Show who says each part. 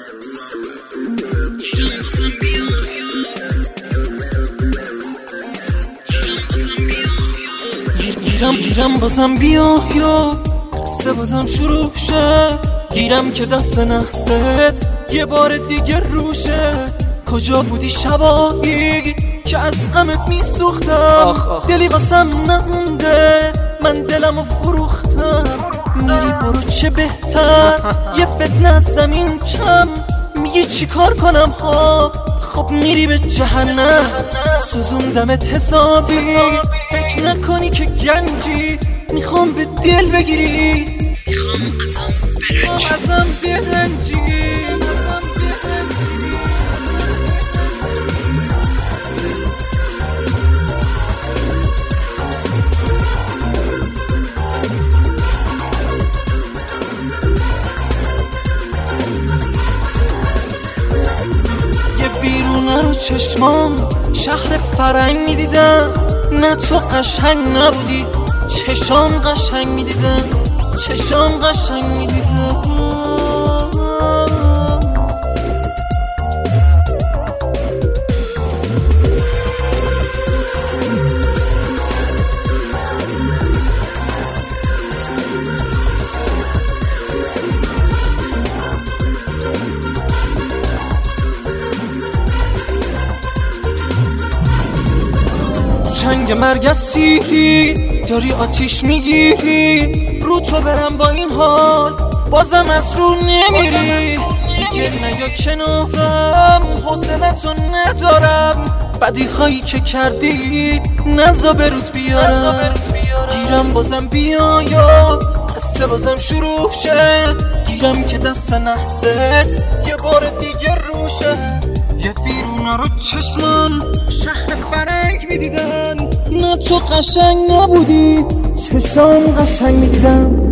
Speaker 1: گیرم بازم بیا یا قصه بازم شروع شه. گیرم که دست نحست یه بار دیگه روشه. کجا بودی شبایی که از غمت میسوختم؟ دلی واسم نمونده، من دلمو فروختم. میری برو چه بهتر، یه فتنه از زمین کم. میگی چی کار کنم ها؟ خب میری به جهنم. سوزوندمت حسابی، فکر نکنی که گنجی. میخوام به دل بگیری، میخوام ازم برنجی. بیرونه رو چشمام شهر فرنگ میدیدم. نه تو قشنگ نبودی، چشام قشنگ میدیدم، چشام قشنگ میدیدم. چنگ مرگ از سیری داری آتیش میگیری. رو تو برم با این حال بازم از رو نمیری. دیگه نیا کنارم، حوصله‌تو ندارم. بدی هایی که کردی نزا بروت بیارم. گیرم بازم بیا یا قصه بازم شروع شه. گیرم که دست نحست یه بار دیگه روشه. یه ویرونه رو چشمان شهر فرنگ میدیدن. نه تو قشنگ نبودی، چشام قشنگ میدیدم.